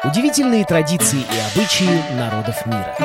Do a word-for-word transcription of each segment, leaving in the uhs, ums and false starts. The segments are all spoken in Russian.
Удивительные традиции и обычаи народов мира.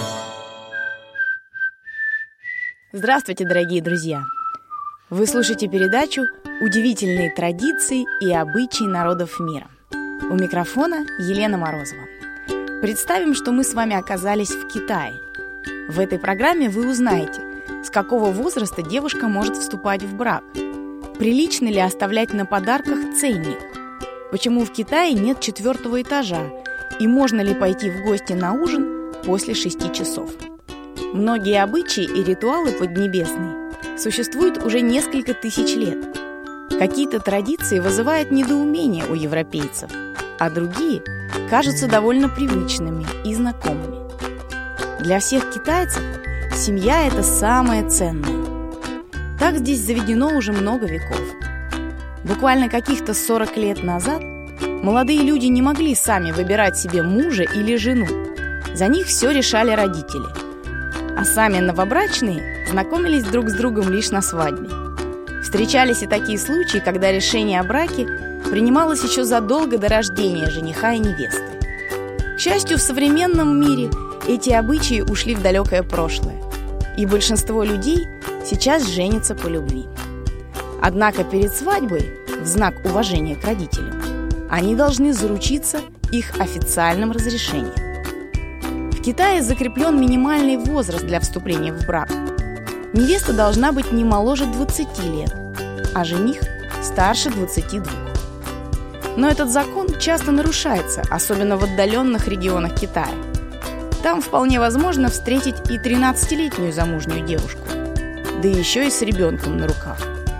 Здравствуйте, дорогие друзья! Вы слушаете передачу «Удивительные традиции и обычаи народов мира». У микрофона Елена Морозова. Представим, что мы с вами оказались в Китае. В этой программе вы узнаете, с какого возраста девушка может вступать в брак, прилично ли оставлять на подарках ценник, почему в Китае нет четвертого этажа и можно ли пойти в гости на ужин после шести часов. Многие обычаи и ритуалы поднебесные существуют уже несколько тысяч лет. Какие-то традиции вызывают недоумение у европейцев, а другие кажутся довольно привычными и знакомыми. Для всех китайцев семья – это самое ценное. Так здесь заведено уже много веков. Буквально каких-то сорок лет назад молодые люди не могли сами выбирать себе мужа или жену. За них все решали родители. А сами новобрачные знакомились друг с другом лишь на свадьбе. Встречались и такие случаи, когда решение о браке принималось еще задолго до рождения жениха и невесты. К счастью, в современном мире эти обычаи ушли в далекое прошлое, и большинство людей сейчас женятся по любви. Однако перед свадьбой, в знак уважения к родителям, они должны заручиться их официальным разрешением. В Китае закреплен минимальный возраст для вступления в брак. Невеста должна быть не моложе двадцати лет, а жених старше двадцати двух. Но этот закон часто нарушается, особенно в отдаленных регионах Китая. Там вполне возможно встретить и тринадцатилетнюю замужнюю девушку, да еще и с ребенком на руках.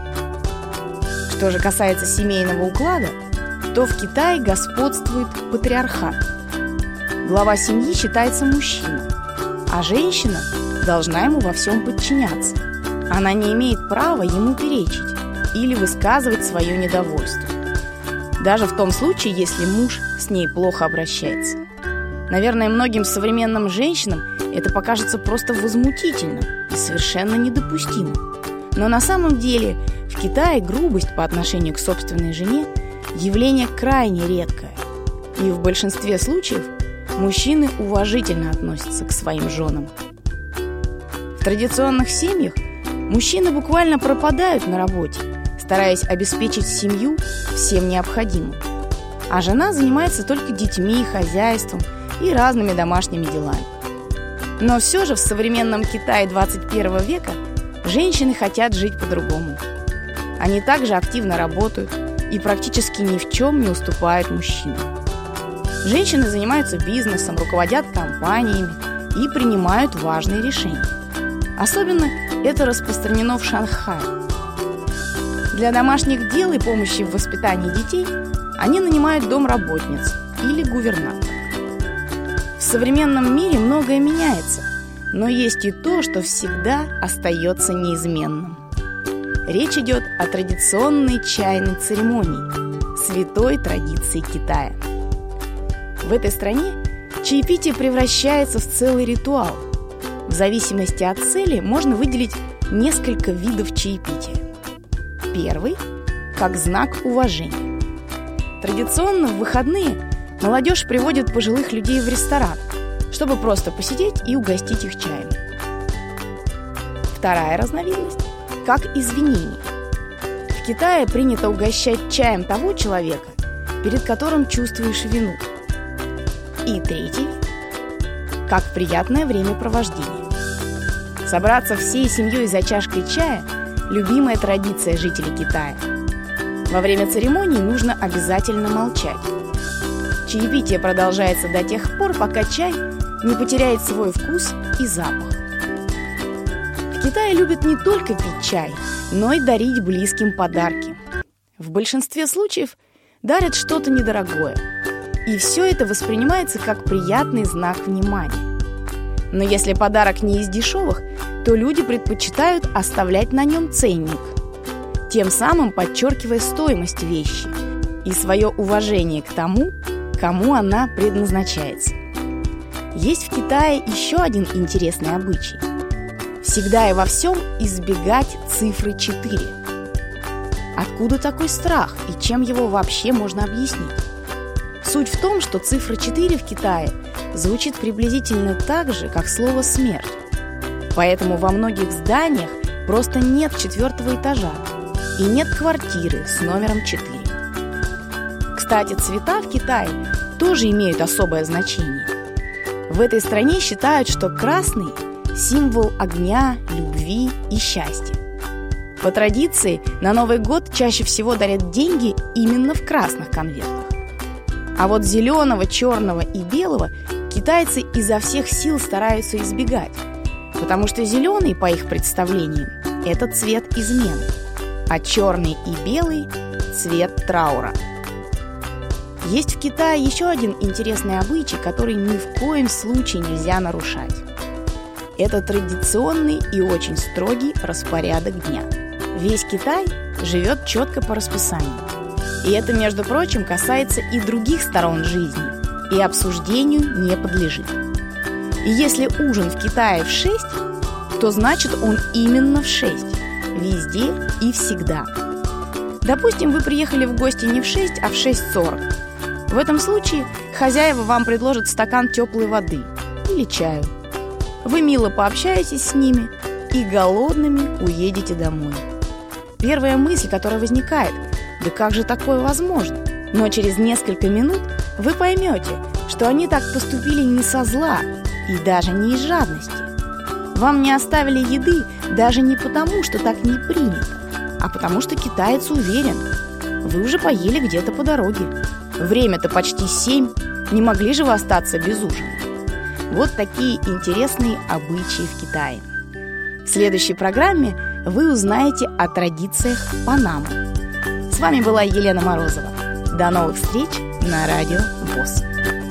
Что же касается семейного уклада, то в Китае господствует патриархат. Глава семьи считается мужчиной, а женщина должна ему во всем подчиняться. Она не имеет права ему перечить или высказывать свое недовольство, даже в том случае, если муж с ней плохо обращается. Наверное, многим современным женщинам это покажется просто возмутительным и совершенно недопустимым. Но на самом деле в Китае грубость по отношению к собственной жене – явление крайне редкое. И в большинстве случаев мужчины уважительно относятся к своим женам. В традиционных семьях мужчины буквально пропадают на работе, стараясь обеспечить семью всем необходимым. А жена занимается только детьми, хозяйством и разными домашними делами. Но все же в современном Китае двадцать первого века женщины хотят жить по-другому. Они также активно работают и практически ни в чем не уступают мужчинам. Женщины занимаются бизнесом, руководят компаниями и принимают важные решения. Особенно это распространено в Шанхае. Для домашних дел и помощи в воспитании детей они нанимают домработниц или гувернанток. В современном мире многое меняется, но есть и то, что всегда остается неизменным. Речь идет о традиционной чайной церемонии, святой традиции Китая. В этой стране чаепитие превращается в целый ритуал. В зависимости от цели можно выделить несколько видов чаепития. Первый – как знак уважения. Традиционно в выходные молодежь приводит пожилых людей в ресторан, чтобы просто посидеть и угостить их чаем. Вторая разновидность – как извинение. В Китае принято угощать чаем того человека, перед которым чувствуешь вину. И третий – как приятное времяпровождение. Собраться всей семьей за чашкой чая – любимая традиция жителей Китая. Во время церемонии нужно обязательно молчать. Чаепитие продолжается до тех пор, пока чай не потеряет свой вкус и запах. В Китае любят не только пить чай, но и дарить близким подарки. В большинстве случаев дарят что-то недорогое. И все это воспринимается как приятный знак внимания. Но если подарок не из дешевых, то люди предпочитают оставлять на нем ценник, тем самым подчеркивая стоимость вещи и свое уважение к тому, кому она предназначается. Есть в Китае еще один интересный обычай – всегда и во всем избегать цифры четыре. Откуда такой страх и чем его вообще можно объяснить? Суть в том, что цифра четыре в Китае звучит приблизительно так же, как слово «смерть». Поэтому во многих зданиях просто нет четвертого этажа и нет квартиры с номером четыре. Кстати, цвета в Китае тоже имеют особое значение. В этой стране считают, что красный – символ огня, любви и счастья. По традиции, на Новый год чаще всего дарят деньги именно в красных конвертах. А вот зеленого, черного и белого китайцы изо всех сил стараются избегать, потому что зеленый, по их представлениям, это цвет измены, а черный и белый – цвет траура. Есть в Китае еще один интересный обычай, который ни в коем случае нельзя нарушать. Это традиционный и очень строгий распорядок дня. Весь Китай живет четко по расписанию. И это, между прочим, касается и других сторон жизни, и обсуждению не подлежит. И если ужин в Китае в шесть, то значит он именно в шесть, везде и всегда. Допустим, вы приехали в гости не в шесть, а в шесть сорок. В этом случае хозяева вам предложат стакан теплой воды или чаю. Вы мило пообщаетесь с ними и голодными уедете домой. Первая мысль, которая возникает: да как же такое возможно? Но через несколько минут вы поймете, что они так поступили не со зла и даже не из жадности. Вам не оставили еды даже не потому, что так не принято, а потому что китаец уверен: вы уже поели где-то по дороге. Время-то почти семь, не могли же вы остаться без ужина. Вот такие интересные обычаи в Китае. В следующей программе вы узнаете о традициях Панамы. С вами была Елена Морозова. До новых встреч на радио ВОС.